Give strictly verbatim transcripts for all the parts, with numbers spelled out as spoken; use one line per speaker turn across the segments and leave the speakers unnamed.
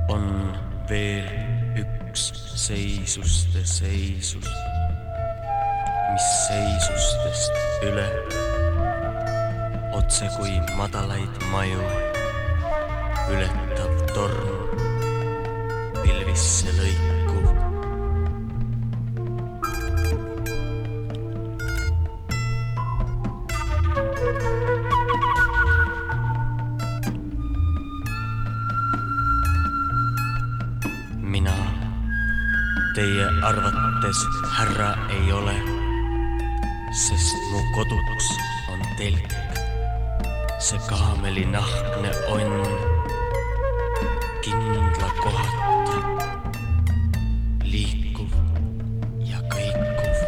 on veel üks seisuste seisus, mis seisustest üle, otse kui madalaid maju, ületab torm pilvisse lõikuv. Mina teie arvates härra ei ole, sest mu koduks on telk, see kaamelinahkne onn, kindla kohata, liikuv ja kõikuv.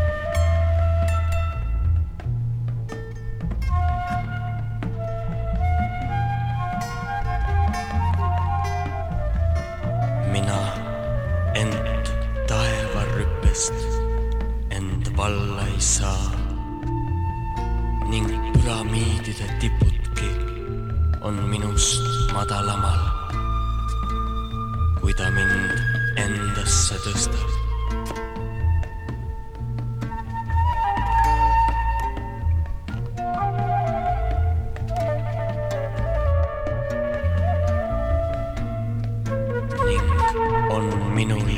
Mina ent taevarüppest end valla ei saa ning püramiidide tipudki on minust madalamal, kui ta mind endasse tõstab. Ning on minul